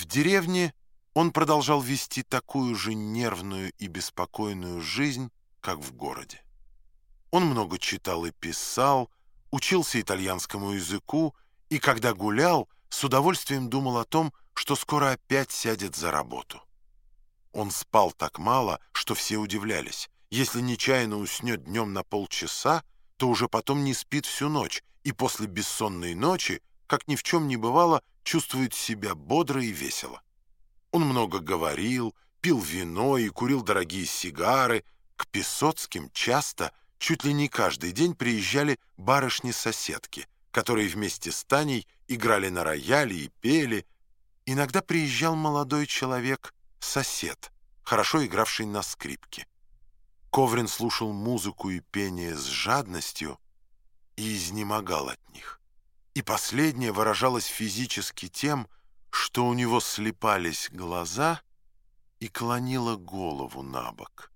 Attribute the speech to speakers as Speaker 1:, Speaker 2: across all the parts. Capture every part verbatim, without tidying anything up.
Speaker 1: В деревне он продолжал вести такую же нервную и беспокойную жизнь, как в городе. Он много читал и писал, учился итальянскому языку и, когда гулял, с удовольствием думал о том, что скоро опять сядет за работу. Он спал так мало, что все удивлялись. Если нечаянно уснет днем на полчаса, то уже потом не спит всю ночь, и после бессонной ночи, как ни в чем не бывало, чувствует себя бодро и весело. Он много говорил, пил вино и курил дорогие сигары. К Песоцким часто, чуть ли не каждый день приезжали барышни-соседки, которые вместе с Таней играли на рояле и пели. Иногда приезжал молодой человек, сосед, хорошо игравший на скрипке. Коврин слушал музыку и пение с жадностью и изнемогал от них. И последнее выражалось физически тем, что у него слипались глаза и клонило голову на бок.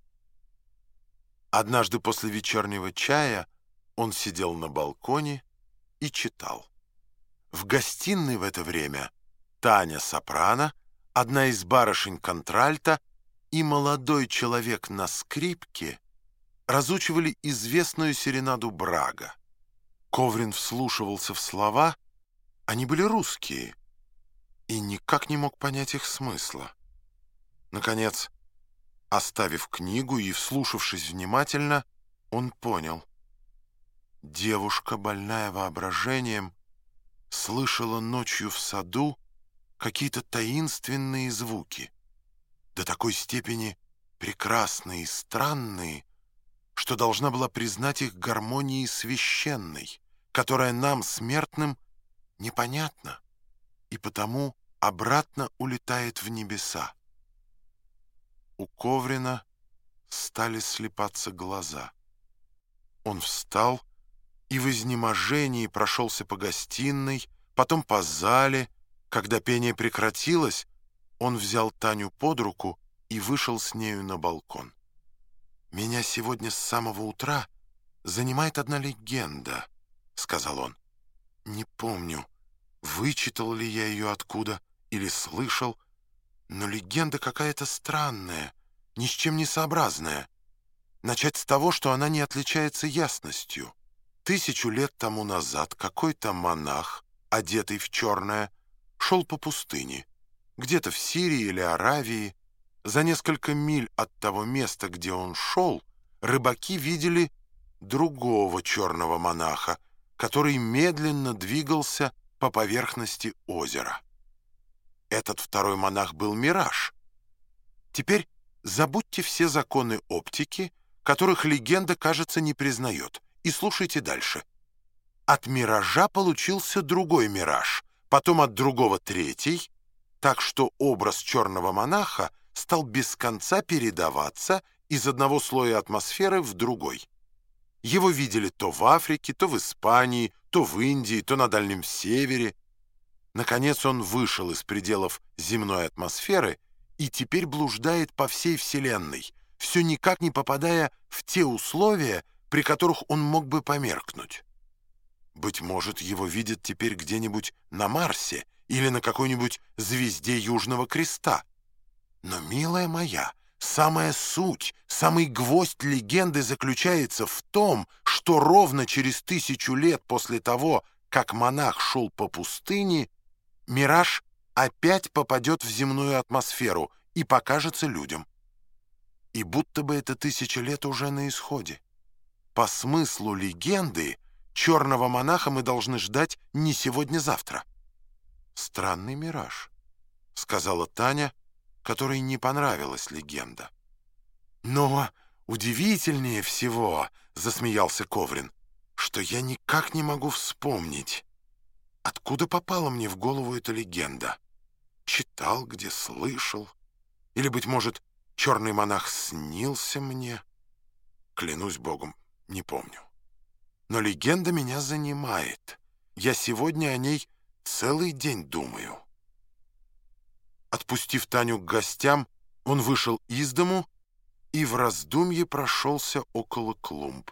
Speaker 1: Однажды после вечернего чая он сидел на балконе и читал. В гостиной в это время Таня сопрано, одна из барышень контральта и молодой человек на скрипке разучивали известную серенаду Брага. Коврин вслушивался в слова, они были русские, и никак не мог понять их смысла. Наконец, оставив книгу и вслушавшись внимательно, он понял. Девушка, больная воображением, слышала ночью в саду какие-то таинственные звуки, до такой степени прекрасные и странные, что должна была признать их гармонией священной, которая нам, смертным, непонятна и потому обратно улетает в небеса. У Коврина стали слипаться глаза. Он встал и в изнеможении прошелся по гостиной, потом по зале. Когда пение прекратилось, он взял Таню под руку и вышел с нею на балкон. «Меня сегодня с самого утра занимает одна легенда», — сказал он. «Не помню, вычитал ли я ее откуда или слышал, но легенда какая-то странная, ни с чем не сообразная. Начать с того, что она не отличается ясностью. Тысячу лет тому назад какой-то монах, одетый в черное, шел по пустыне, где-то в Сирии или Аравии. За несколько миль от того места, где он шел, рыбаки видели другого черного монаха, который медленно двигался по поверхности озера. Этот второй монах был мираж. Теперь забудьте все законы оптики, которых легенда, кажется, не признает, и слушайте дальше. От миража получился другой мираж, потом от другого третий, так что образ черного монаха стал без конца передаваться из одного слоя атмосферы в другой. Его видели то в Африке, то в Испании, то в Индии, то на Дальнем Севере. Наконец он вышел из пределов земной атмосферы и теперь блуждает по всей Вселенной, все никак не попадая в те условия, при которых он мог бы померкнуть. Быть может, его видят теперь где-нибудь на Марсе или на какой-нибудь звезде Южного Креста. Но, милая моя, самая суть, самый гвоздь легенды заключается в том, что ровно через тысячу лет после того, как монах шел по пустыне, мираж опять попадет в земную атмосферу и покажется людям. И будто бы эта тысяча лет уже на исходе. По смыслу легенды черного монаха мы должны ждать не сегодня-завтра. «Странный мираж», — сказала Таня, которой не понравилась легенда. «Но удивительнее всего, — засмеялся Коврин, — что я никак не могу вспомнить, откуда попала мне в голову эта легенда. Читал, где слышал, или, быть может, черный монах снился мне. Клянусь Богом, не помню. Но легенда меня занимает. Я сегодня о ней целый день думаю». Отпустив Таню к гостям, он вышел из дому и в раздумье прошелся около клумб.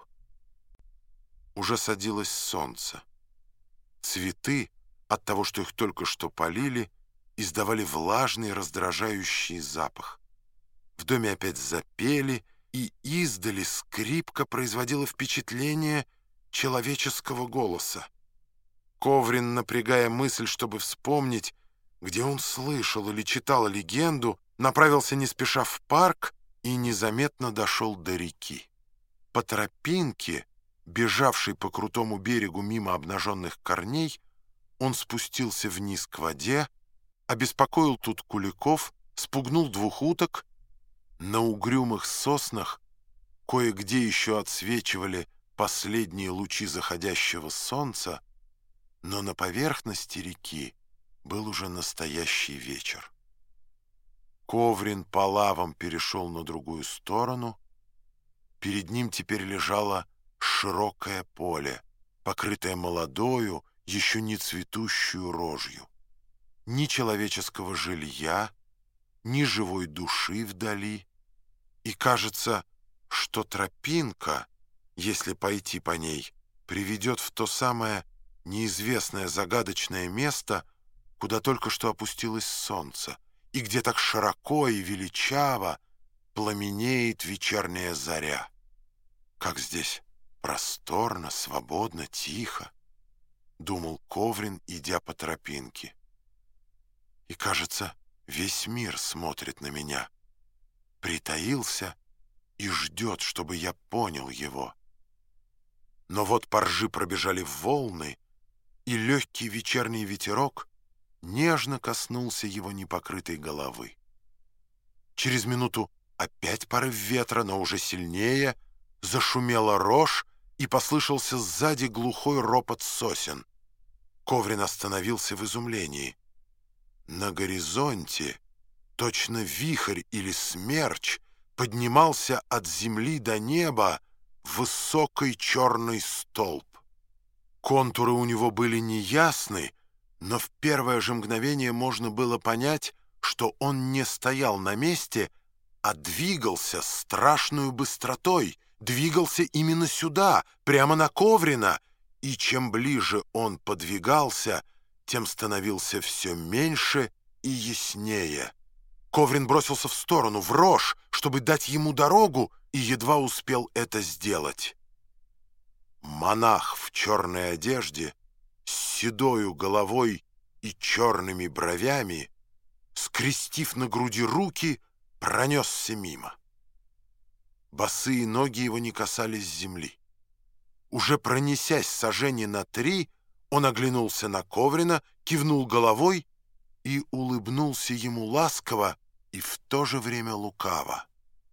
Speaker 1: Уже садилось солнце. Цветы, от того, что их только что полили, издавали влажный раздражающий запах. В доме опять запели, и издали скрипка производила впечатление человеческого голоса. Коврин, напрягая мысль, чтобы вспомнить, где он слышал или читал легенду, направился не спеша в парк и незаметно дошел до реки. По тропинке, бежавшей по крутому берегу мимо обнаженных корней, он спустился вниз к воде, обеспокоил тут куликов, спугнул двух уток. На угрюмых соснах кое-где еще отсвечивали последние лучи заходящего солнца, но на поверхности реки был уже настоящий вечер. Коврин по лавам перешел на другую сторону. Перед ним теперь лежало широкое поле, покрытое молодою, еще не цветущую рожью. Ни человеческого жилья, ни живой души вдали. И кажется, что тропинка, если пойти по ней, приведет в то самое неизвестное загадочное место, куда только что опустилось солнце, и где так широко и величаво пламенеет вечерняя заря. Как здесь просторно, свободно, тихо, думал Коврин, идя по тропинке. И, кажется, весь мир смотрит на меня, притаился и ждет, чтобы я понял его. Но вот по ржи пробежали волны, и легкий вечерний ветерок нежно коснулся его непокрытой головы. Через минуту опять порыв ветра, но уже сильнее, зашумела рожь, и послышался сзади глухой ропот сосен. Коврин остановился в изумлении. На горизонте, точно вихрь или смерч, поднимался от земли до неба высокий черный столб. Контуры у него были неясны, но в первое же мгновение можно было понять, что он не стоял на месте, а двигался страшной быстротой, двигался именно сюда, прямо на Коврина, и чем ближе он подвигался, тем становился все меньше и яснее. Коврин бросился в сторону, в рожь, чтобы дать ему дорогу, и едва успел это сделать. Монах в черной одежде, с седою головой и черными бровями, скрестив на груди руки, пронесся мимо. Босые ноги его не касались земли. Уже пронесясь сажени на три, он оглянулся на Коврина, кивнул головой и улыбнулся ему ласково и в то же время лукаво.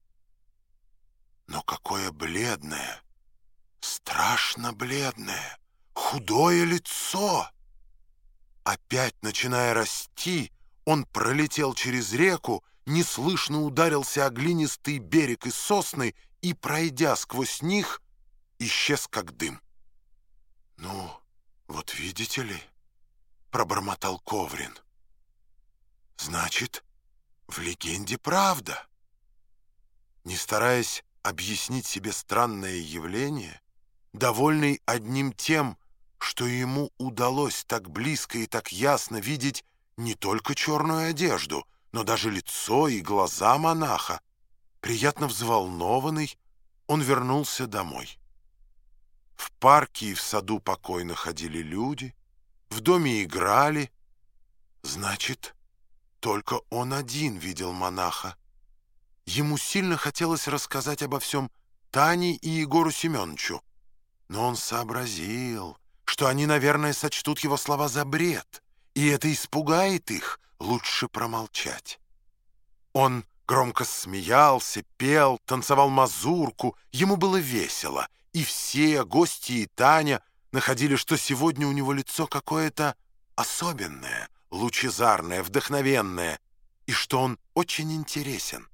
Speaker 1: Но какое бледное, страшно бледное, худое лицо! Опять, начиная расти, он пролетел через реку, неслышно ударился о глинистый берег и сосны и, пройдя сквозь них, исчез как дым. «Ну, вот видите ли», — пробормотал Коврин, — «значит, в легенде правда». Не стараясь объяснить себе странное явление, довольный одним тем, что ему удалось так близко и так ясно видеть не только черную одежду, но даже лицо и глаза монаха, приятно взволнованный, он вернулся домой. В парке и в саду покойно ходили люди, в доме играли. Значит, только он один видел монаха. Ему сильно хотелось рассказать обо всем Тане и Егору Семеновичу, но он сообразил, что они, наверное, сочтут его слова за бред, и это испугает их, лучше промолчать. Он громко смеялся, пел, танцевал мазурку, ему было весело, и все, гости и Таня, находили, что сегодня у него лицо какое-то особенное, лучезарное, вдохновенное, и что он очень интересен.